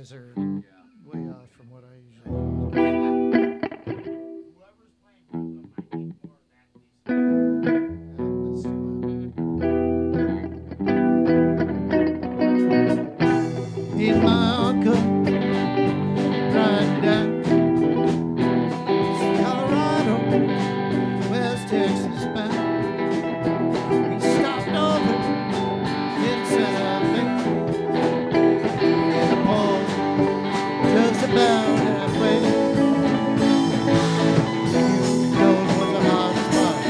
guys are way off from what I usually do. He's my uncle, riding down Colorado, West Texas bound. He stopped over in Santa Fe, in a pond just about halfway. Knows what the hot spot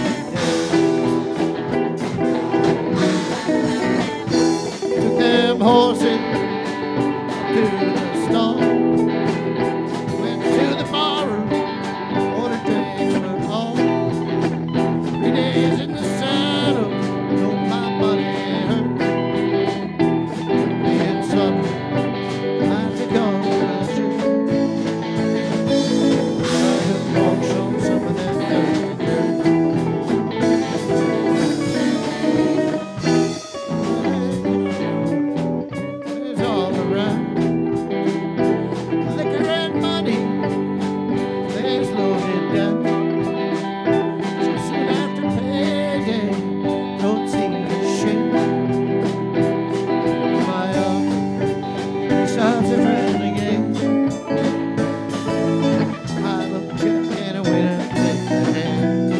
is. Took them horses to the stall, went to the barroom, ordered drinks for all. 3 days in the saddle, though my body hurt. Being supper, I took on my shirt. I took walks on some of them dirty dirt. It's all around. Liquor and money, they slowed it down. So soon after payday, don't see a shit. My uncle, he starts a friendly game. I look Jack and a winner take the hand.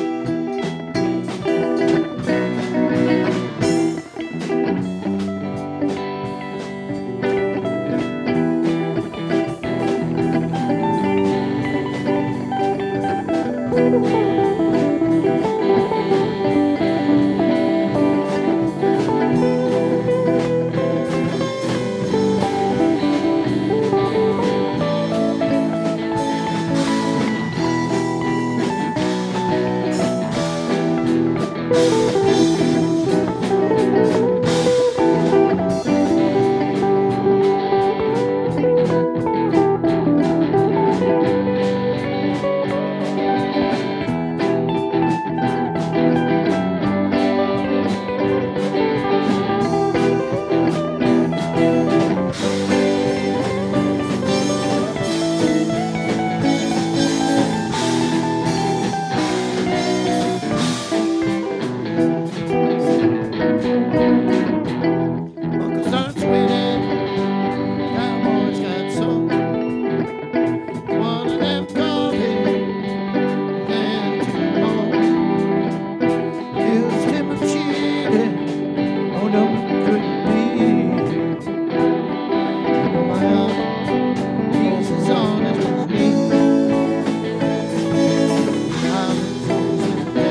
Uncle starts winning, cowboys got sold. One of them coffee and 2 more. Accused him of cheating, oh no, it couldn't be. My uncle, he's as honest as me. I'm as honest as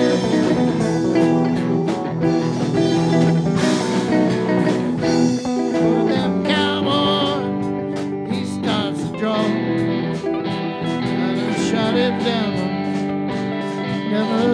one of them cowboy, he starts to draw. And I shot him down, never